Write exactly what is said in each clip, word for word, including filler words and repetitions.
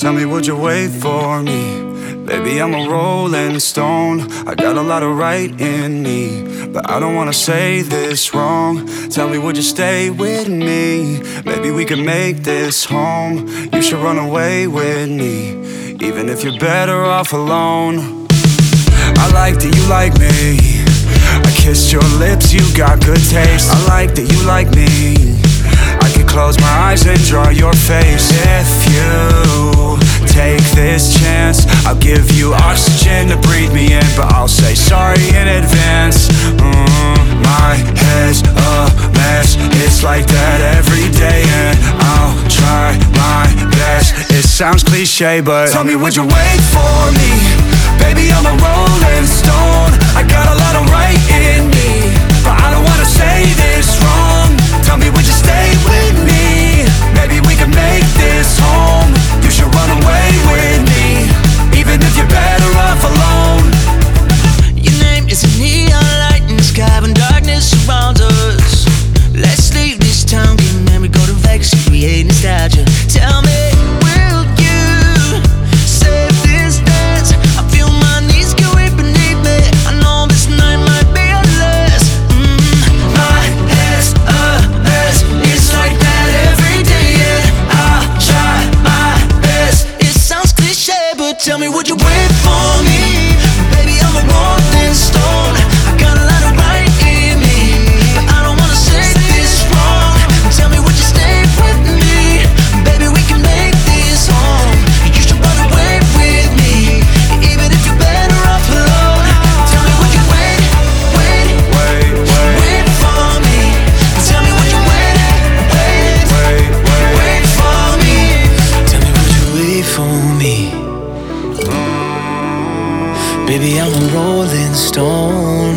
Tell me, would you wait for me? Baby, I'm a rolling stone. I got a lot of right in me, but I don't wanna say this wrong. Tell me, would you stay with me? Maybe we could make this home. You should run away with me, even if you're better off alone. I like that you like me. I kissed your lips, you got good taste. I like that you like me. I could close my eyes and draw your face. If you take this chance, I'll give you oxygen to breathe me in, but I'll say sorry in advance. mm, My head's a mess, it's like that every day, and I'll try my best. It sounds cliche, but tell me, would you wait for me? Baby, I'm a rolling stone. I got a lot of right in me, but I don't wanna say this wrong. Tell me, would you stay with me? Maybe we can make this home. You should run away with me, even if you're better off alone. Your name is a neon light in the sky when darkness surrounds us. Let's leave this town, get married, we go to Vegas, create nostalgia. Tell me, will you save this dance? I feel my knees get weak beneath me. I know this night might be our last. mm, My head's a mess, it's like that every day, yeah. I'll try my best. It sounds cliche, but tell me, would you wait for me? Baby, I'm a rolling stone. I got a lot of right in me, but I don't wanna say this wrong. Tell me, would you stay with me? Baby, we can make this home. You should run away with me, even if you're better off alone. Tell me, would you wait, wait, Wait, wait, wait for me? Tell me, would you wait, wait, wait, wait. wait for me? Tell me, would you wait for me? Baby, I'm a rolling stone.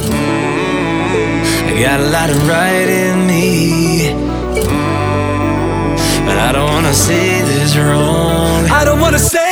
I got a lot of right in me, but I don't wanna say this wrong. I don't wanna say